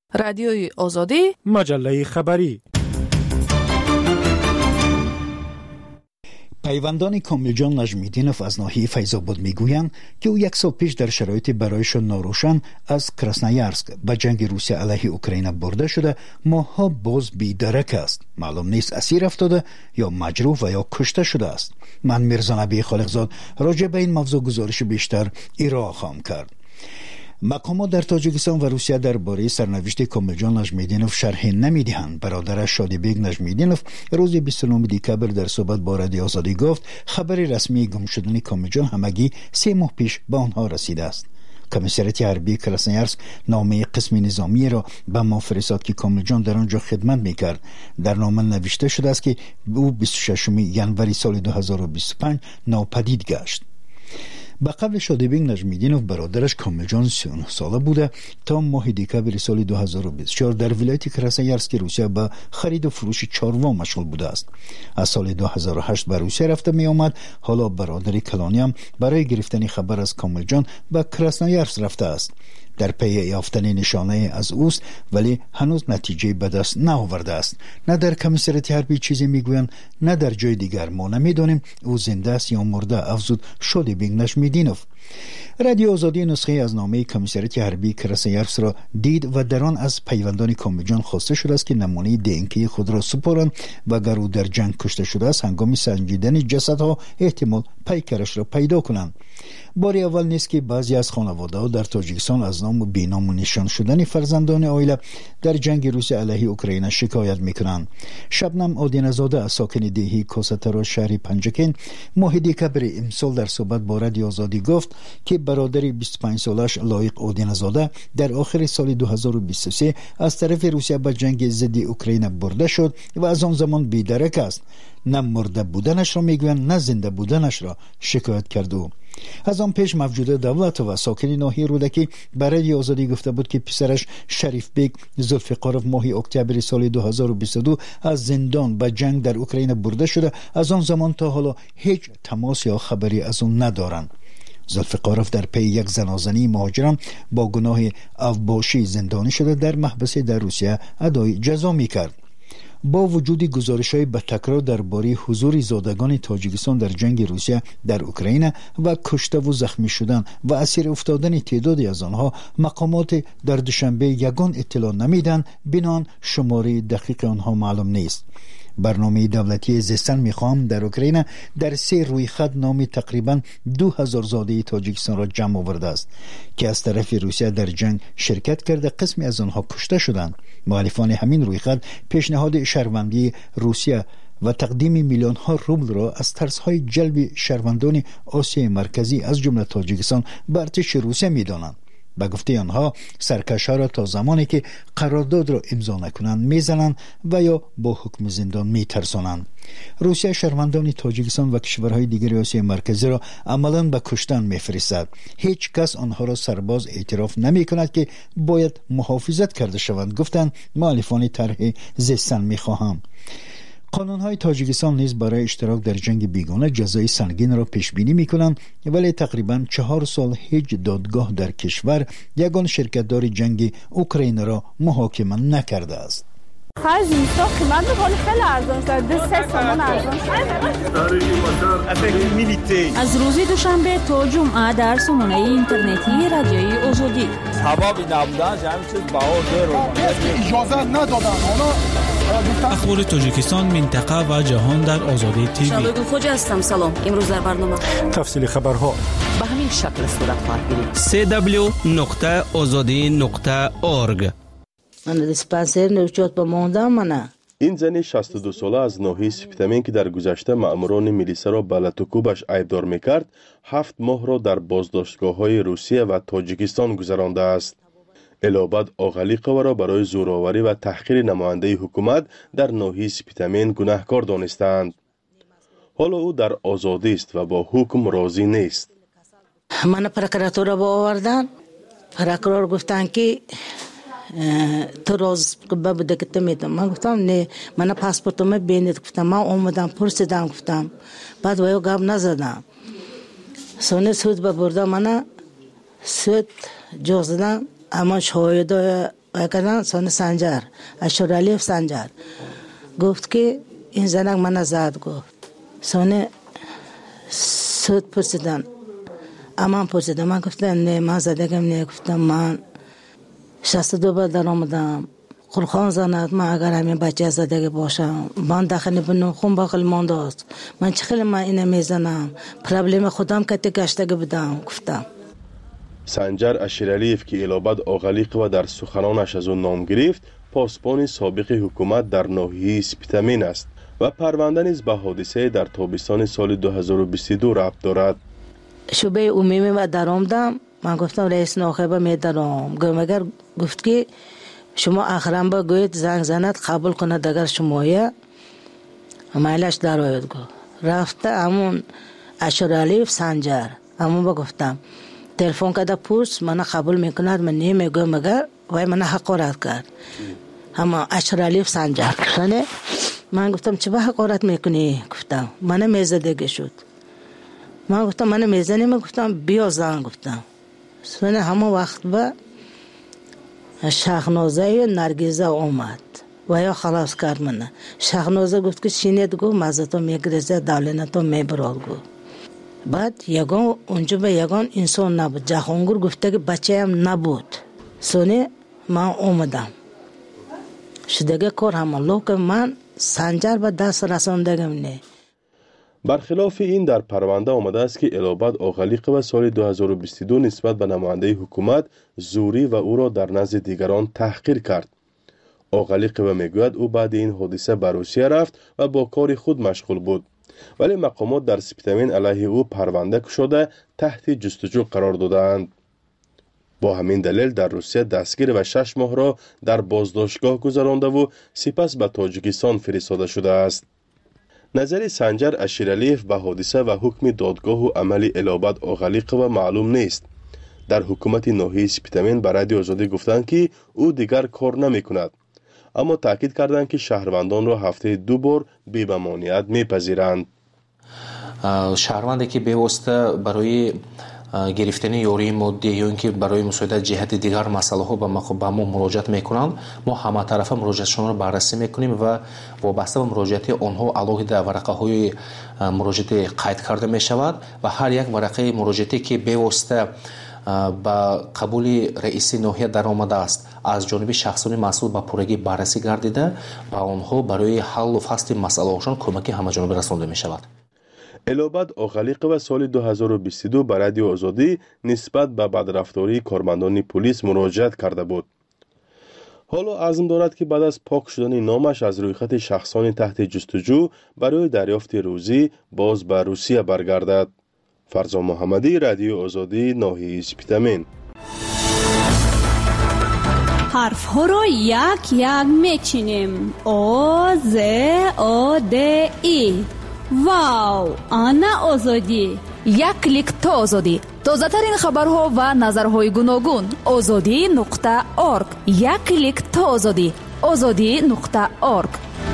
رادیوی آزادی، مجله خبری. پیوندان کاملجان نجمیدینوف از ناحیه فیض‌آباد میگویند که او یک سال پیش در شرایط برایشان ناروشن از کراسنویارسک به جنگ روسیه علیه اوکراین برده شده، ماها باز بی‌درک است. معلوم نیست اسیر افتاده یا مجروح و یا کشته شده است. من میرزا نبی خالقزاد راجع به این موضوع گزارش بیشتر ارائه خواهم کرد. مقامات در تاجیکستان و روسیه درباره سرنوشت کاملجان نجمیدینوف شرح نمیدهند. برادرش شادیبیگ نجمیدینوف روز 29 دکتر در صحبت با رادیو آزادی گفت خبر رسمی گم شدن کاملجان همگی 3 ماه پیش به آنها رسیده است. کمیسریت حربی کراسنویارسک نامه قسم نظامی را به ما فرستاد که کاملجان در آنجا خدمت میکرد. در نامه نوشته شده است که او 26 ژانویه سال 2025 ناپدید گشت. به قبل شادیبیگ نجمیدینوف برادرش کاملجان 39 ساله بوده تا ماه دکتر سال 2024 در ولایت کراسنویارسک روسیه به خرید و فروش چاروا مشغول بوده است. از سال 2008 به روسیه رفته می آمد. حالا برادر کلانی هم برای گرفتن خبر از کاملجان به کراسنویارسک رفته است. در پی یافتن نشانه از اوست، ولی هنوز نتیجه به دست نآورده است. نه در کمیسریت حربی چیزی میگویند، نه در جای دیگر. ما نمیدانیم او زنده است یا مرده، افزود شادیبیگ نجمیدینوف. رادیو آزادی نسخه از نامه کمیسریت حربی کراسنویارسک را دید و در آن از پیوندان کاملجان خواسته شده است که نمونه دی خود را سپارند و اگر او در جنگ کشته شده است هنگام سنجیدن جسدها احتمال پیکرش را پیدا کنند. بار اول نیست که بعضی از خانواده‌ها در تاجیکستان از نام و بینام و نشان شدن فرزندان عائله در جنگ روسیه علیه اوکراین شکایت میکنند. شبنم آدینزاده از ساکن دهی کوسترا شهر پنجکین ماه دکتر امسال در صحبت با رادیو آزادی گفت که برادر 25 سالش لایق آدینزاده در آخر سال 2023 از طرف روسیه به جنگ ضد اوکراین برده شد و از آن زمان بی‌درک است. نه مرده بودنش را میگویند، نه زنده بودنش را شکایت کرد. او از آن پیش موجوده دولت و ساکن ناحیه رودکی برای آزادی گفته بود که پسرش شریف بیگ ذوالفقارov ماه اکتبر سال 2022 از زندان به جنگ در اوکراین برده شده. از آن زمان تا حالا هیچ تماس یا خبری از اون ندارند. ذوالفقارov در پی یک زنازنی مهاجران با گناه اوباشی زندانی شده در محبس در روسیه ادای جزا میکرد. با وجود گزارش‌های به تکرار درباره حضور زادگان تاجیکستان در جنگ روسیه در اوکراین و کشته و زخمی شدن و اسیر افتادن تعدادی از آنها، مقامات در دوشنبه یگان اطلاع نمیدن، بنان شماره دقیق آنها معلوم نیست. برنامه دولتی زیستن میخوام در اوکراین در 3 رویخط نام تقریبا 2000 زاده تاجیکستان را جمع آورده است که از طرف روسیه در جنگ شرکت کرده. قسمی از آنها کشته شدند. مخالفان همین رویخط پیشنهاد شهروندی روسیه و تقدیم میلیون ها روبل را از ترس‌های جلب شهروندان آسیای مرکزی از جمله تاجیکستان به ارتش روسیه می‌دانند. به گفته آنها سرکش‌ها را تا زمانی که قرارداد را امضا نکنند میزنند و یا با حکم زندان میترسانند. روسیه شهروندان تاجیکستان و کشورهای دیگر آسیای مرکزی را عملاً به کشتن میفرستد. هیچ کس آنها را سرباز اعتراف نمی کند که باید محافظت کرده شوند، گفتند مخالفان طرح زیستن میخواهم. قانون‌های تاجیکستان نیز برای اشتراک در جنگ بیگانه جزای سنگین را پیش بینی می‌کنند، ولی تقریباً 4 سال هیچ دادگاه در کشور یگان شرکت‌دار جنگ اوکراین را محاکمه نکرده است. خرج میسا قیمت بخواد خیلی ارزان شد. 2-3 تومان ارزان شد. از روز دوشنبه تا جمعه در سامانه اینترنتی رادیوی آزادی. حبابی نبودن همین چیز بها زیرو اجازه ندادن. اخبار تاجیکستان، منطقه و جهان در آزادی تیوی. شالوی خوجا هستم. سلام. امروز در برنامه تفصیل خبرها به همین شکل صورت خواهد گرفت. www.azadi.org. من دیسپنسر نوچات بماندم منه. این زن 62 ساله از ناحیه سپیتامین که در گذشته مأموران میلیسا را به لطوکوبش عیبدار میکرد، 7 ماه را در بازداشتگاه‌های روسیه و تاجیکستان گذرانده است. الابد آغلیقه را برای زورآوری و تحقیر نماینده حکومت در ناحیه سپیتامین گناهکار دانستند. حالا او در آزادی است و با حکم راضی نیست. من پروکراتور با آوردن. پروکرور گفتن که تو راز بوده که تو میدم. من گفتم نه، من پاسپورتم بینید. گفتم من اومدم پرسیدم، گفتم بعد ویو گاب نزدم. سونه سود ببردم، من سود جوزدم. اما شاهد کردن سان سنجر اشورالیف سنجر گفت که این زنک من زد. گفت سان سود پرسیدن امان پرسیدن. من گفتم نه من زدگم نه. گفتم من 62 بار در آمدم خلخان زند. من اگر همین بچه زدگی باشم من داخل بنو خون باقل مانده است. من چه خیلی من اینه میزنم پرابلم خودم کتی گشتگی بدم. گفتم سنجر اشیرالیف که الابد آغلیق و در سخنانش از اون نام گرفت پاسبان سابق حکومت در ناحیه سپتامین است و پرونده نیز به حادثه در تابستان سال 2022 ربط دارد. شعبه عمومی و در آمدم. من گفتم رئیس ناخبه می درام. مگر گفت که شما آخرام با گوید زنگ زند قبول کند اگر شمایه مایلش در آید. گفت رفته همون اشورالیف سنجر همون با گفتم تلفن کرده پرس من قبول میکند. من نمیگم مگر وای من حقارت کرد. اما اشورالیف سنجر کنه. من گفتم چه به حقارت میکنی؟ گفتم من میزدگی شد. من گفتم من میزنی. من گفتم بیا زن. گفتم سونه همه وقت با شاهنازه نرگیزه اومد و یا خلاص کرد منه. شاهنازه گفت که شینید گفت مزتو میگریزه دولنتو میبراد. گفت بعد یگان اونجا به یگان انسان نبود. جهانگور گفته که بچه هم نبود. سونه من اومدم شدگه کار همه لوک من سنجر به دست رساندگم نه. برخلاف این در پرونده آمده است که الابد آغلیق و سال 2022 نسبت به نماینده حکومت زوری و او را در نزد دیگران تحقیر کرد. آغلیق و میگوید او بعد این حادثه به روسیه رفت و با کار خود مشغول بود، ولی مقامات در سپتامین علیه او پرونده شده تحت جستجو قرار دادند. با همین دلیل در روسیه دستگیر و 6 ماه را در بازداشتگاه گذرانده و سپس به تاجیکستان فرستاده شده است. نظر سنجر اشیرالیف به حادثه و حکم دادگاه و عمل الابد آغلیق و معلوم نیست. در حکومت ناحیه سپتامین به رادیو آزادی گفتند که او دیگر کار نمی کند، اما تاکید کردند که شهروندان را هفته 2 بار بی ممانعت میپذیرند. شهروندی که به واسطه برای گرفتن یاری مادی یا اینکه برای مساعدت جهت دیگر مسئله ها به ما مراجعت میکنند، ما همه طرفه مراجعتشون رو بررسی میکنیم و وابسته به مراجعت آنها علاوه ورقه های مراجعت قید کرده میشود و هر یک ورقه مراجعتی که به واسطه با قبول رئیس ناحیه در آمده است از جانب شخصان مسئول به پورگی بررسی گردیده و آنها برای حل و فصل مسئله هاشون کمکی همه جانبه رسانده میشود. الابد آغلیق و سال 2022 به رادیو آزادی نسبت به بدرفتاری کارمندان پلیس مراجعت کرده بود. حالا عزم دارد که بعد از پاک شدن نامش از روی خط شخصان تحت جستجو برای دریافت روزی باز به روسیه برگردد. فرزان محمدی، رادیو آزادی، ناحیه سپتامین. حرف ها رو یک یک میچینیم. آ ز آ د ای. واو، آنا آزادی. یک کلیک تا آزادی. تازه ترین خبرها و نظرهای گوناگون. azadi.org. یک کلیک تا آزادی. azadi.org.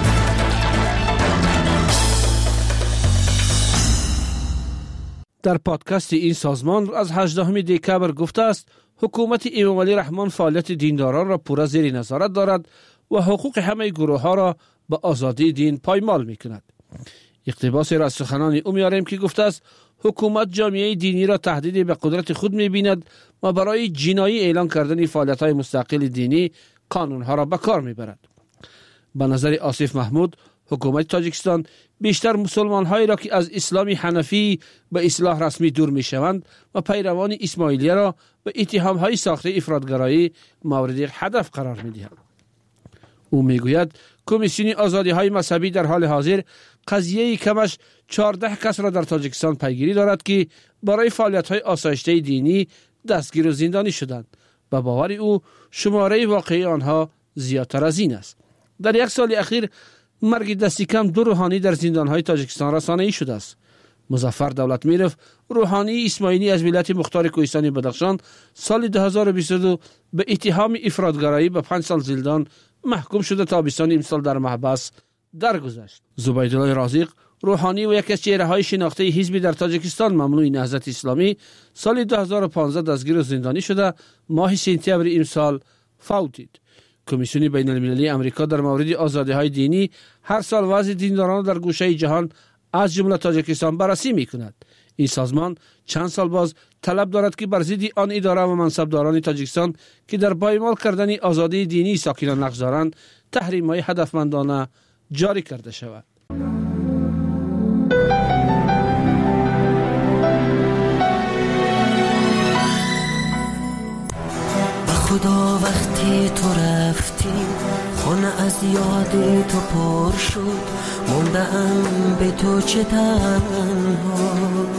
در پادکست این سازمان از 18 دکبر گفته است حکومت امام علی رحمان فعالیت دینداران را پورا زیر نظارت دارد و حقوق همه گروه ها را به آزادی دین پایمال می کند. اقتباس را از سخنان او میاریم که گفته است حکومت جامعه دینی را تهدید به قدرت خود می بیند و برای جنایی اعلان کردن فعالیت های مستقل دینی قانون ها را به کار می برد. به نظر آصف محمود حکومت تاجیکستان بیشتر مسلمان هایی را که از اسلام حنفی به اصلاح رسمی دور می شوند و پیروان اسماعیلیه را به اتهام های ساخته افراطگرایی مورد هدف قرار می دهد. او می گوید کمیسیون آزادی های مذهبی در حال حاضر قضیه کمش 14 کس را در تاجیکستان پیگیری دارد که برای فعالیت های آسایشته دینی دستگیر و زندانی شدند و باور او شماره واقعی آنها زیادتر از این است. در یک سال اخیر مرگ دستی کم 2 روحانی در زندانهای تاجیکستان رسانه‌ای شده است. مظفر دولتمیرف روحانی اسماعیلی از ولایت مختار کوهستانی بدخشان سال 2022 به اتهام افراطگرایی به 5 سال زندان محکوم شده تابستان امسال در محبس درگذشت. زبیدالله رازق روحانی و یکی از چهره‌های شناخته حزبی در تاجیکستان ممنوع نهضت اسلامی سال 2015 دستگیر و زندانی شده ماه سپتامبر امسال فوتید. کمیسیون بین المللی امریکا در مورد آزادی‌های دینی هر سال وضع دینداران در گوشه جهان از جمله تاجیکستان بررسی می‌کند. این سازمان چند سال باز طلب دارد که بر ضد آن اداره و منصبداران تاجیکستان که در پایمال کردن آزادی دینی ساکنان نقش دارند تحریم‌های هدفمندانه جاری کرده شود. خدا وقتی تو رفتی خانه از یاد تو پر شد، موندم به تو چه تنها،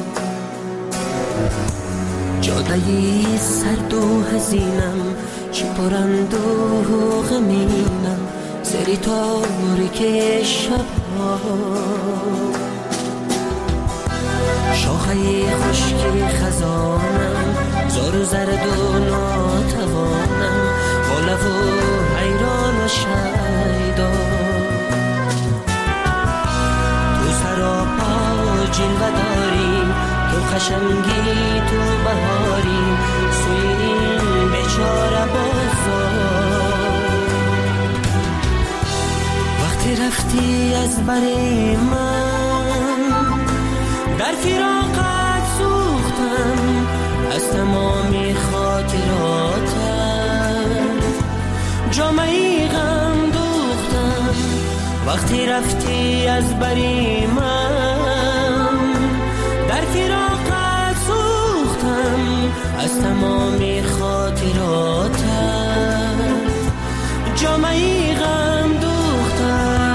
جادهی سرد و حزینم چه پرند و غمینم، سری تاریک شبها، شاخه خشک خزانم زار و زرد و ناتوانم، با لب و حیران و شیدا، تو سراپا جلوه داری، تو خشمگی تو بهاری، سوی این بیچاره بازار، وقتی رفتی از بر من در فراقت سوختم، از تمامی خاطراتت جامعی غم دوختم، وقتی رفتی از بری من در فراقت سوختم، از تمامی خاطراتت جامعی غم دوختم.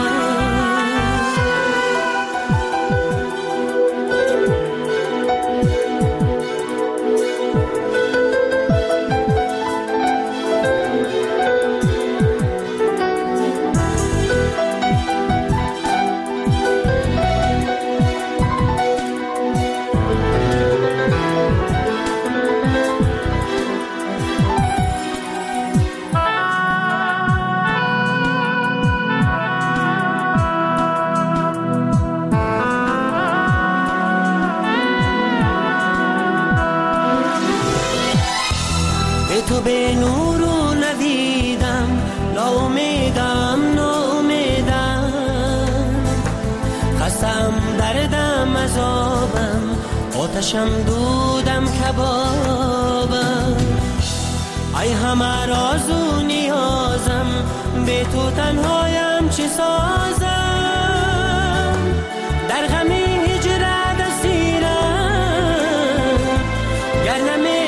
تو به نور و ندیدم، ناامیدم ناامیدم، خستم دردم عذابم، آتشم دودم کبابم، ای همه راز و نیازم، به تو تنهایم چه سازم، در غم هجرت اسیرم، گر نمی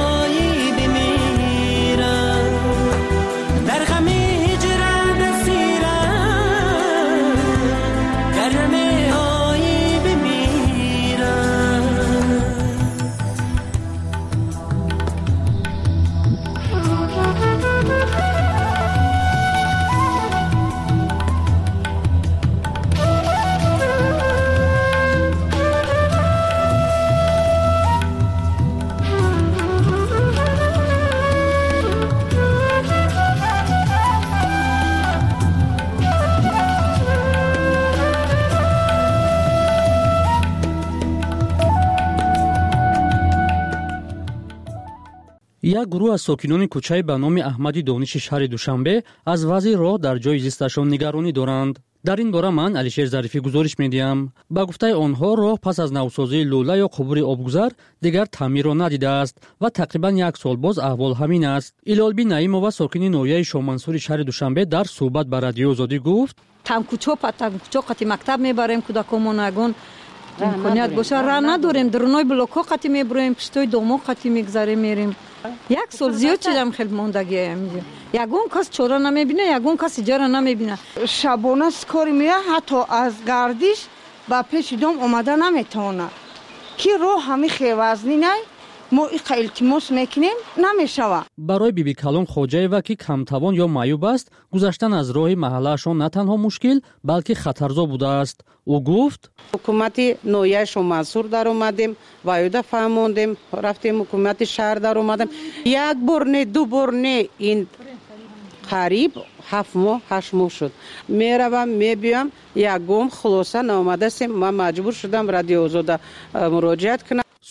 یک گروه از ساکنان کوچه به نام احمدی دانش شهر دوشنبه از وضع راه در جای زیستشان نگرانی دارند. در این باره من علیشیر ظریفی گزارش میدیم. با گفته آنها راه پس از نوسازی لوله یا قبور آبگذر دیگر تعمیر را ندیده است و تقریبا یک سال باز احوال همین است. ایلالبی نعیمова ساکن نویه شامنصور شهر دوشنبه در صحبت با رادیو آزادی گفت: تمکوچو قتی مکتب میبریم کودکامون اگون امکانیت باشه راه نداریم، درونای بلوک‌ها قتی میبریم، پشتوی دومو قتی میگذاریم میریم. یک سال زیاد چیدم خیلی موندگی اینجا. یگون کس چورا نمیبینه، یگون کس جارا نمیبینه. شبانه کاری میره، حتی از گردش با پیش دوم اومده نمیتونه. کی رو همین خیوزنی نه ما التماس میکنیم نمیشوه. برای بیبی کلام خوجایوا که کمتوان یا معیوب است، گذشتن از راه محلهشان نه تنها مشکل بلکه خطرزا بوده است. او گفت: حکومت نویه شامنصور در اومدیم، وایده فهموندیم، رفتیم حکومت شهر در اومدیم، یک بار نه دو بار نه، این قریب 7 ماه 8 ماه شد. میروم میبیم یکم خلاصه نامده سیم، من مجبور شدم رادیو آزاد مراجعت کنم.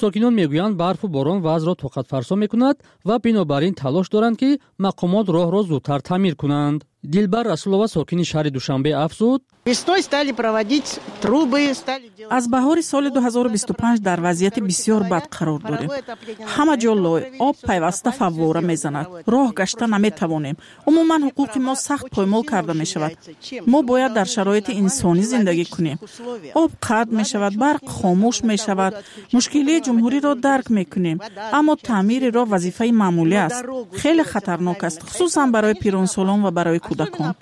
сокинон мегӯянд барфу борон вазъро тоқатфарсо мекунад ва бинобар ин талош доранд ки мақомот роҳро зудтар таъмир кунанд. Дилбар Расулова сокини шаҳри Душанбе афзуд: аз баҳори соли 2025 дар вазъияти бисёр бад қарор дорем. ҳама ҷо лой, об пайваста фаввора мезанад. роҳ гашта наметавонем. умуман ҳуқуқи мо сахт поймол карда мешавад. мо бояд дар шароити инсонӣ зиндагӣ кунем. об қатъ мешавад, барқ хомӯш мешавад. мушкилии ҷумҳуриро дарк мекунем, аммо таъмири роҳ вазифаи маъмулӣ аст. хеле хатарнок аст, хусусан барои пиронсолон ва барои кӯдакон.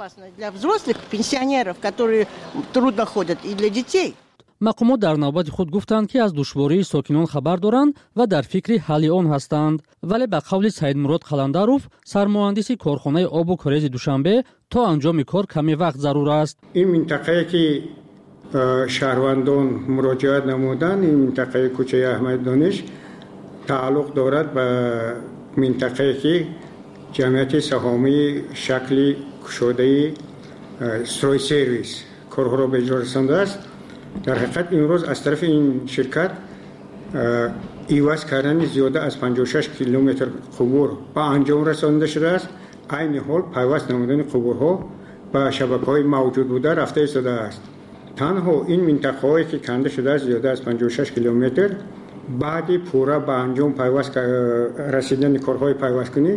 мақомот дар навбати худ гуфтанд ки аз душвории сокинон хабар доранд ва дар фикри ҳалли он ҳастанд. вале ба қавли Саидмурод Қаландаров, сармуҳандиси корхонаи обу корези Душанбе, то анҷоми кор каме вақт зарур аст. ин минтақае ки шаҳрвандон муроҷиат намуданд, ин минтақаи кӯчаи Аҳмади Дониш тааллуқ дорад ба минтақае ки ҷамъияти саҳомии шакли кушодаи строй сервис корҳоро ба иҷро расондааст. дар ҳақиқат имрӯз аз тарафи ин ширкат иваз кардани зиёда аз 56 километр қубур ба анҷом расонида шудааст. айни ҳол пайваст намудани қубурҳо ба шабакаҳои мавҷуд буда рафта истодааст. танҳо ин минтақаҳое ки канда шудааст зиёда аз 56 километр баъди пурра ба анҷом пайваст расидани корҳои пайвасткунӣ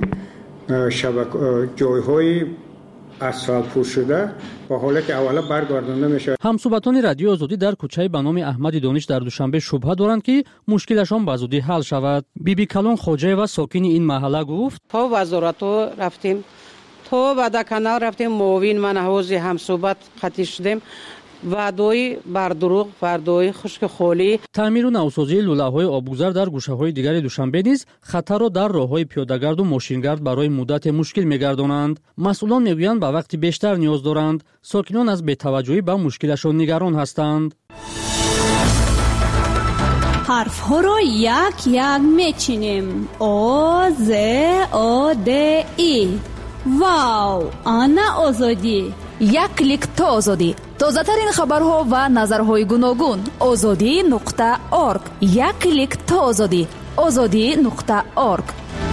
ҷойҳои асфалтпӯш шуда ба ҳолати аввала баргардонда мешавад. ҳамсуҳбатони радиои Озодӣ дар кӯчаи ба номи Аҳмади Дониш дар Душанбе шубҳа доранд ки мушкилашон ба зудӣ ҳал шавад. биби Калон Хоҷаева сокини ин маҳалла гуфт: то вазоратҳо рафтем, то ваъдаканал рафтем, муовин манаҳози ҳамсуҳбат қатъӣ шудем. ваъдои бардуруғ, ваъдои хушки холӣ. таъмиру навсозии лӯлаҳои обгузар дар гӯшаҳои дигари Душанбе низ хатарро дар роҳҳои пиёдагарду мошингард барои муддате мушкил мегардонанд. масъулон мегӯянд ба вақти бештар ниёз доранд. сокинон аз бетаваҷҷӯҳӣ ба мушкилашон нигарон ҳастанд. ҳарфҳоро як як мечинем. о з о д и. вау, ана озодӣ. як клик то озодӣ. тозатарин хабарҳо ва назарҳои гуногун. озодӣ.орг. як клик то озодӣ. озодӣ.орг.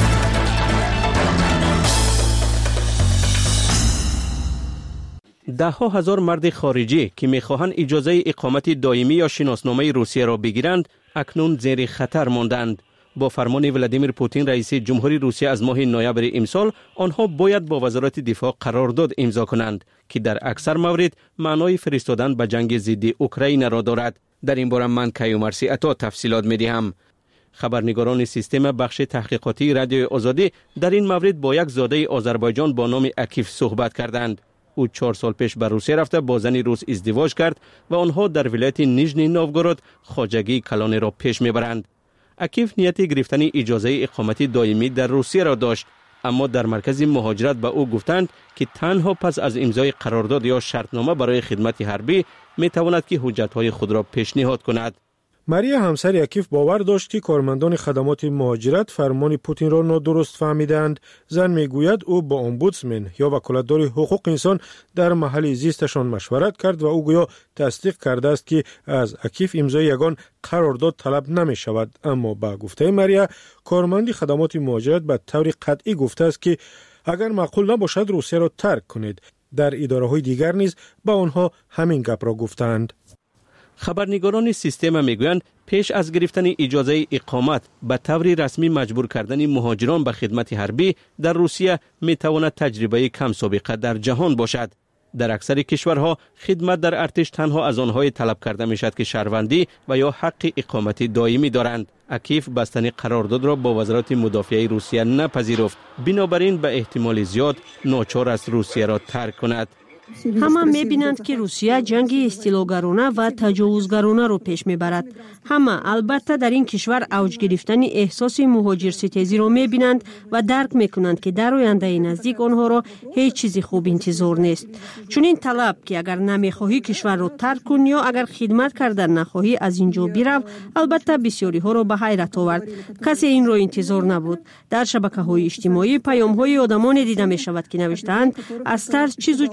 даҳҳо ҳазор марди хориҷӣ ки мехоҳанд иҷозаи иқомати доимӣ ё шиносномаи Русияро бигиранд, акнун зери хатар монданд. бо фармони Владимир Путин раиси ҷумҳури Русия аз моҳи ноябри имсол, онҳо бояд бо вазорати дифоъ қарордод имзо кунанд, ки дар аксар маврид маънои фиристодан ба ҷанги зидди Украинаро дорад. дар ин бора ман Каюмарси Ато тафсилот медиҳам. хабарнигорони система бахши таҳқиқотии радиои Озодӣ дар ин маврид бо як зодаи Озарбойҷон бо номи Акиф суҳбат карданд. ӯ 4 сол пеш ба Русия рафта бо зани рус издивоҷ кард ва онҳо дар вилояти Нижний Новгород хоҷагии калонеро пеш мебаранд. Акиф нияти гирифтани иҷозаи иқомати доимӣ дар Русияро дошт, аммо дар маркази муҳоҷират ба ӯ гуфтанд, ки танҳо пас аз имзои қарордод ё шартнома барои хидмати ҳарбӣ метавонад ки ҳуҷҷатҳои худро пешниҳод кунад. мария ҳамсари Акиф бовар дошт ки кормандони хадамоти муҳоҷират фармони Путинро нодуруст фаҳмиданд. зан мегӯяд ӯ бо омбудсмен ё ваколатдори ҳуқуқи инсон дар маҳалли зисташон машварат кард ва ӯ гӯё тасдиқ кардааст ки аз Акиф имзои ягон қарордод талаб намешавад. аммо ба гуфтаи мария, корманди хадамоти муҳоҷират ба таври қатъӣ гуфтааст ки агар маъқул набошад Русияро тарк кунед. дар идораҳои дигар низ ба онҳо ҳамин гапро гуфтанд. хабарнигорони система мегӯянд, пеш аз гирифтани иҷозаи иқомат ба таври расмӣ маҷбур кардани муҳоҷирон ба хидмати ҳарбӣ дар Русия метавонад таҷрибаи камсобиқа дар ҷаҳон бошад. дар аксари кишварҳо хидмат дар артиш танҳо аз онҳое талаб карда мешавад ки шаҳрвандӣ ва ё ҳаққи иқомати доимӣ доранд. Акиф бастани қарордодро бо вазорати мудофиаи Русия напазируфт. бинобар ин ба эҳтимоли зиёд ночор аст Русияро тарк кунад. ҳама мебинанд ки Русия ҷанги истилогарона ва таҷовузгаронаро пеш мебарад. ҳама албатта дар ин кишвар авҷ гирифтани эҳсоси муҳоҷирситезиро мебинанд ва дарк мекунанд ки дар ояндаи наздик онҳоро ҳеҷ чизи хуб интизор нест. чунин талаб ки агар намехоҳӣ кишварро тарк кун ё агар хидмат кардан нахоҳӣ аз ин ҷо бирав, албатта бисёриҳоро ба ҳайрат овард. касе инро интизор набуд. дар шабакаҳои иҷтимоӣ паёмҳои одамоне дида мешавад ки навиштаанд аз тарс чизу чораи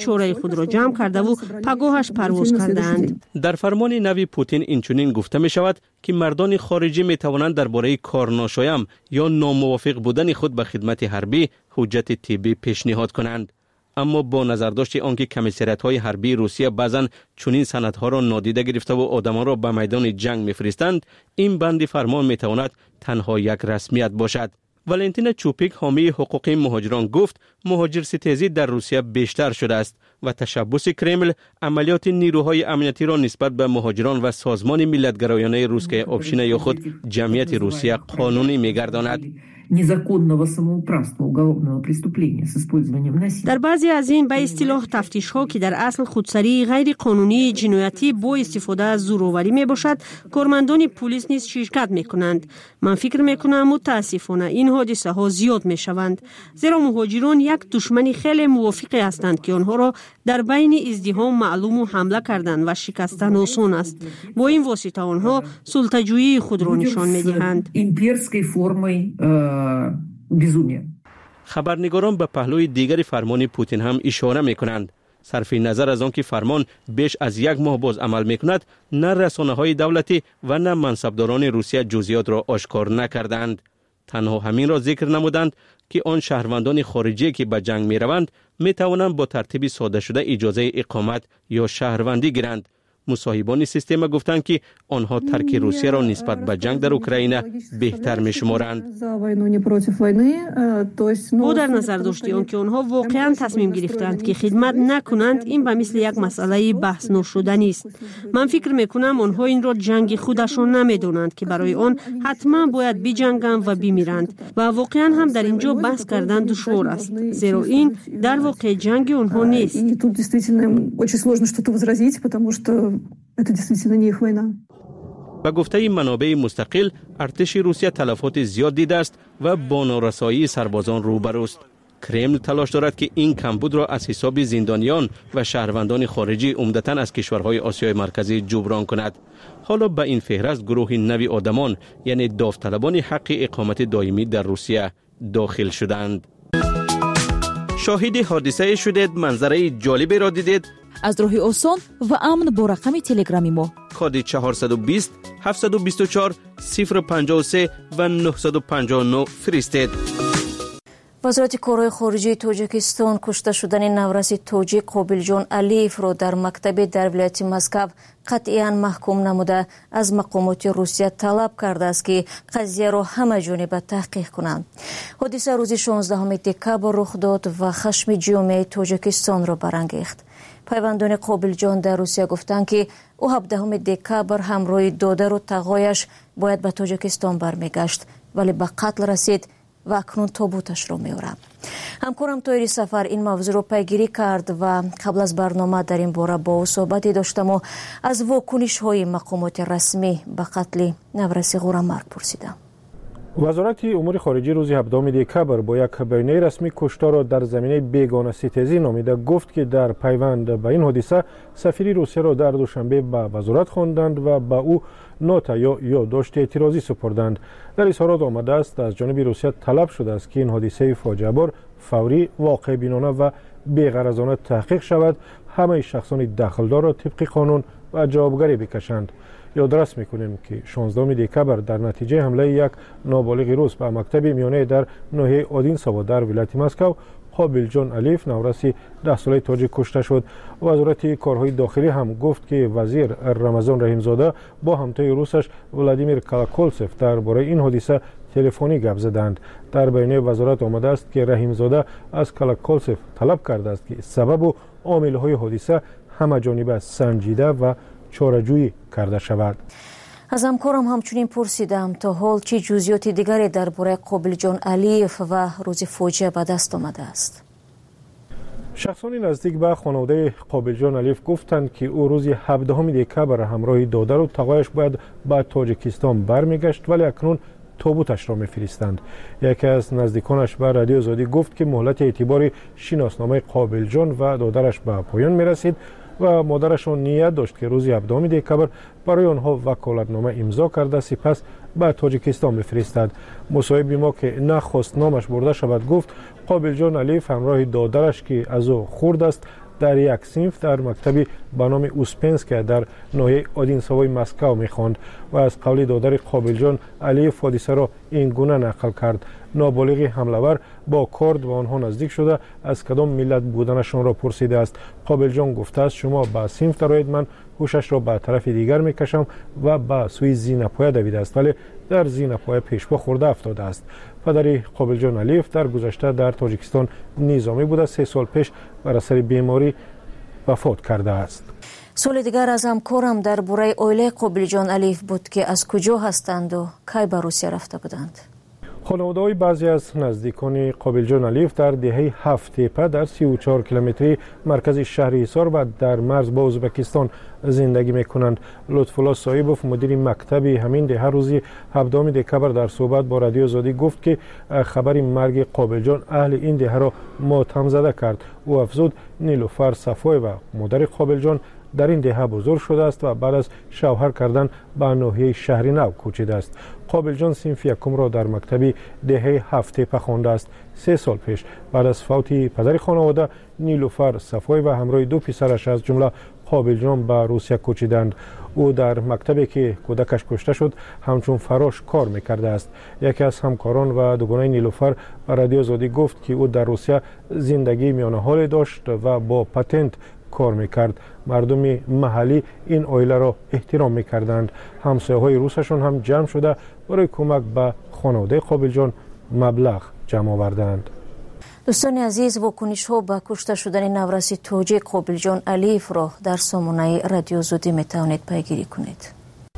خود را جمع کرده و پگاهش پرواز کردند. در فرمان نوی پوتین اینچنین گفته می شود که مردان خارجی می توانند درباره کارناشایم یا ناموافق بودن خود به خدمت حربی حجت طبی پیشنهاد کنند. اما با نظرداشت آنکه کمیسریت‌های حربی روسیه بعضاً چنین سندها را نادیده گرفته و آدمان را به میدان جنگ می‌فرستند، این بند فرمان می‌تواند تنها یک رسمیت باشد. ولنتینا چوپیک حامی حقوق مهاجران گفت مهاجرستیزی در روسیه بیشتر شده است و تشبث کرمل عملیات نیروهای امنیتی را نسبت به مهاجران و سازمان ملت‌گرایانه روس که آبشین یا خود جمعیت روسیه قانونی می‌گرداند. در بعضی از این به اصطلاح تفتیش ها که در اصل خودسری غیر قانونی جنایتی با استفاده از زورآوری می باشد، کارمندان پلیس نیز شرکت می کنند. من فکر می کنم متاسفانه این حادثه ها زیاد می شوند، زیرا مهاجران یک دشمن خیلی موافقی هستند که آنها را در بین ازدحام معلوم و حمله کردن و شکستن آسان است. با این واسطه آنها سلطه‌جویی خود را نشان می دهند. خبرنگاران به پهلوی دیگر فرمان پوتین هم اشاره می کنند. صرف نظر از آنکه فرمان بیش از یک ماه باز عمل می کند، نه رسانه‌های دولتی و نه منصبداران روسیه جزئیات را آشکار نکردند. تنها همین را ذکر نمودند که آن شهروندان خارجی که به جنگ می روند می توانند با ترتیب ساده شده اجازه اقامت یا شهروندی گیرند. مصاحبان سیستم گفتند که آنها ترک روسیه را نسبت به جنگ در اوکراین بهتر می شمارند. با در نظر داشتی آنکه آنها واقعا تصمیم گرفتند که خدمت نکنند، این به مثل یک مسئله بحث نشدنی است. من فکر می کنم آنها این را جنگ خودشان نمیدانند که برای آن حتما باید بجنگند و بمیرند و واقعا هم در اینجا بحث کردن دشوار است، زیرا این در واقع جنگ آنها نیست. به گفته منابع مستقل، ارتش روسیه تلفات زیاد دیده است و با نارسایی سربازان روبروست. کرمل تلاش دارد که این کمبود را از حساب زندانیان و شهروندان خارجی عمدتاً از کشورهای آسیای مرکزی جبران کند. حالا به این فهرست گروه نوی آدمان یعنی داوطلبان حق اقامت دائمی در روسیه داخل شدند. شاهد حادثه شدید، منظره جالبی را دیدید؟ از راه آسان و امن با رقم تلگرامی ما کد 420 724 053 و 959 فرستید. وزارت کارهای خارجه تاجیکستان کشته شدن نورس تاجیک قابلجان علیف را در مکتب در ولایت مسکو قطعاً محکوم نموده از مقامات روسیه طلب کرده است که قضیه را همه جانبه تحقیق کنند. حادثه روز 16 دکبر رخ داد و خشم جامعه تاجیکستان را برانگیخت. پیوندان قابلجان در روسیه گفتند که او 17 دکبر همراه دادر و تقایش باید به تاجیکستان برمیگشت، ولی به قتل رسید و اکنون تابوتش را می‌آورد. همکارم طاهری سفر این موضوع را پیگیری کرد و قبل از برنامه در این باره با او صحبتی داشتم و از واکنش‌های مقامات رسمی به قتل نورس غورامرگ پرسیدم. وزارت امور خارجه روز 17 دکبر با یک بیانیه رسمی کشتار را در زمینه بیگانه ستیزی نامیده گفت که در پیوند به این حادثه سفیر روسیه را در دوشنبه به وزارت خواندند و به او نوت یا یادداشت اعتراضی سپردند. در اظهارات آمده است از جانب روسیه طلب شده است که این حادثه فاجعه بار فوری، واقع بینانه و بی‌غرضانه تحقیق شود، همه شخصان دخلدار را طبق قانون و جوابگری بکشند. یادداشت میکنیم که 16 دکبر در نتیجه حمله یک نابالغ روس به مکتب میانه در ناحیه آدینسا در ولایت مسکو قابلجان علیف نورسی 10 ساله تاجیک کشته شد. وزارت کارهای داخلی هم گفت که وزیر رمضان رحیمزاده با همتای روسش ولادیمیر کالاکولسف درباره این حادثه تلفنی گپ زدند. در بیانیه وزارت آمده است که رحیمزاده از کالاکولسف طلب کرده است که سبب و عامل‌های حادثه همه جانبه سنجیده و چاره‌جویی کرده شود. از همکارم همچنین پرسیدم تا حال چه جزئیات دیگری درباره قابلجان علیف و روز فاجعه به دست آمده است؟ شخصانی نزدیک به خانواده قابلجان علیف گفتند که او روز 17 دکبر همراه دادر و تقایش باید به تاجیکستان برمیگشت، ولی اکنون تابوتش را میفرستند. یکی از نزدیکانش به رادیو آزادی گفت که مهلت اعتبار شناسنامه قابلجان و دادرش به پایان میرسید و مادرشان نیت داشت که روز 17 دکبر برای آنها وکالتنامه امضا کرده سپس به تاجیکستان بفرستد. مصاحب ما که نخواست نامش برده شود گفت قابلجان علیف همراه دادرش که از او خرد است در یک صنف در مکتبی به نام اوسپنسک در ناحیه آدینسوی مسکو می‌خواند و از قول دادر قابلجان علیف حادثه را این گونه نقل کرد. نابالغ حمله‌ور با کرد و آنها نزدیک شده از کدام ملت بودنشان را پرسیده است. قابلجان گفته است شما به صنف درآیید، من هوشش را به طرف دیگر میکشم و به سوی زینه‌پایه دویده است، ولی در زینه‌پایه پیشپا خورده افتاده است. پدر قابلجان علیف در گذشته در تاجیکستان نظامی بوده، 3 سال پیش بر اثر بیماری وفات کرده است. سوال دیگر از همکارم در باره اویله قابلجان علیف بود که از کجا هستند و کی به روسیه رفته بودند. خانواده‌های بعضی از نزدیکان قابلجان علیف در دهه 7 تپه در 34 کیلومتری مرکز شهر حصار و در مرز با ازبکستان زندگی میکنند. لطفالله صاحبوف مدیر مکتب همین دهه روزی 17 دکبر در صحبت با رادیو آزادی گفت که خبر مرگ قابلجان اهل این دهه را ماتم زده کرد. او افزود نیلوفر صفای و مادر قابلجان در این دهه بزرگ شده است و بعد از شوهر کردن به ناحیه شهر نو کوچیده است. قابلجان صنف یکم را در مکتبی دهه 7 تپه خوانده است. 3 سال پیش بعد از فوت پدر خانواده نیلوفر صفای و همراه 2 پسرش از جمله قابلجان به روسیه کوچیدند. او در مکتبی که کودکش کشته شد همچون فراش کار میکرده است. یکی از همکاران و دوگانه نیلوفر به رادیو آزادی گفت که او در روسیه زندگی میانه حال داشت و با پتنت کار میکرد. مردم محلی این عائله را احترام میکردند. همسایه‌های روسشان هم جمع شده برای کمک به خانواده قابلجان مبلغ جمع آوردند. دوستان عزیز، واکنش ها به کشته شدن نورسی توجی قابلجان علیف را در سامانه رادیو آزادی میتوانید پیگیری کنید.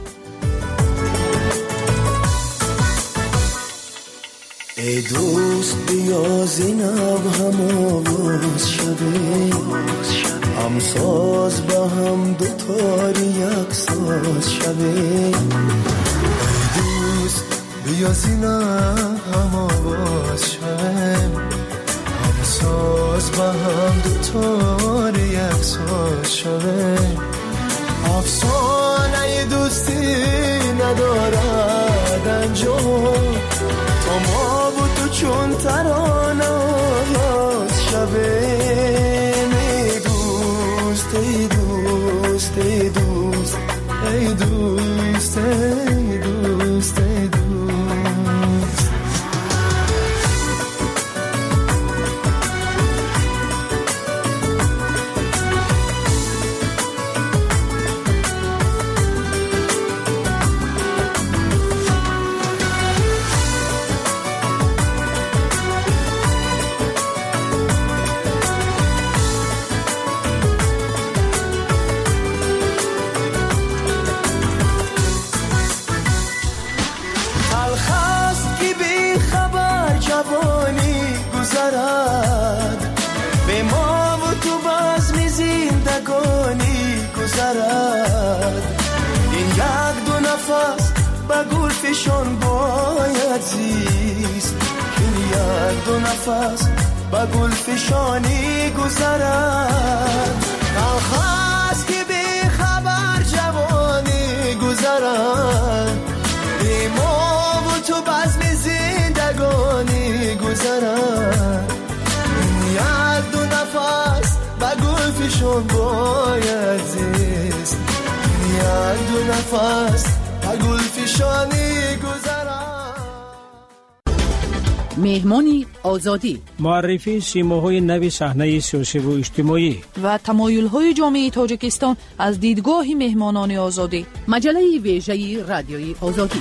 ای دوست بیا زینب هم آواز شده، هم ساز با هم دوتاری یک ساز شده. ای دوست بیا زینب هم آواز شده، هم ساز با هم دوتاری یک ساز شده. افسانه دوستی ندارد انجام، تو ما و تو چون ترانه آواز شده. ای دوست ای دوست ای دوست ای دوست ای دوست ای دوست. به ما و تو بزم زندگانی گذرد. این یک دو نفس به گل فشان باید زیست، این یک دو نفس به گل فشانی گذرد. آخاست که بی خبر جوانی گذرد، به ما و تو بزم زندگانی گذرد. یک دو نفس به گل فشان باید زیست، یک دو نفس به گل فشانی گذرد. مهمانی آزادی، معرفی سیماهای نوی صحنه سیاسی و اجتماعی و تمایل‌های جامعه تاجیکستان از دیدگاه مهمانان آزادی. مجله ویژه رادیوی آزادی.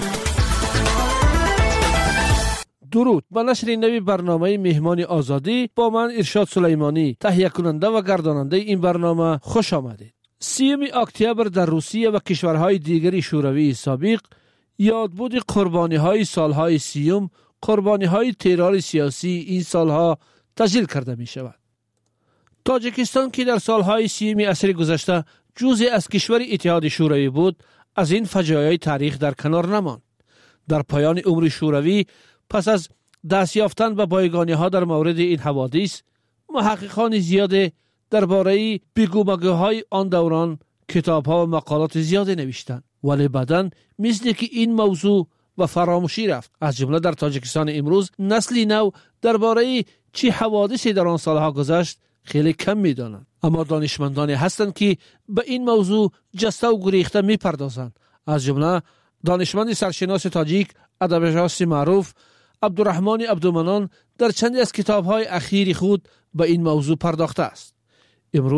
درود. با نشر نوی برنامه مهمان آزادی با من ارشاد سلیمانی، تهیه کننده و گرداننده این برنامه، خوش آمدید. 30 اکتبر در روسیه و کشورهای دیگری شوروی سابق یادبود قربانی‌های سالهای 30 قربانی‌های ترور سیاسی این سالها تسجیل کرده می شود. تاجیکستان که در سالهای 30 عصر گذشته جزئی از کشور اتحاد شوروی بود، از این فجایع تاریخ در کنار نماند. در پایان عمر شوروی، پس از دست یافتن به بایگانی‌ها در مورد این حوادث، محققان زیاد درباره بگومگوهای آن دوران کتاب‌ها و مقالات زیاد نوشتند، ولی بعداً مثل که این موضوع و فراموشی رفت. از جمله در تاجیکستان امروز نسلی نو درباره چه حوادثی در آن سالها گذشت خیلی کم می‌دانند. اما دانشمندانی هستند که به این موضوع جسته و گریخته می‌پردازند. از جمله دانشمند سرشناس تاجیک ادبیات معروف عبدالرحمن عبدالمنان در چندی از کتاب‌های اخیر خود به این موضوع پرداخته است. امروز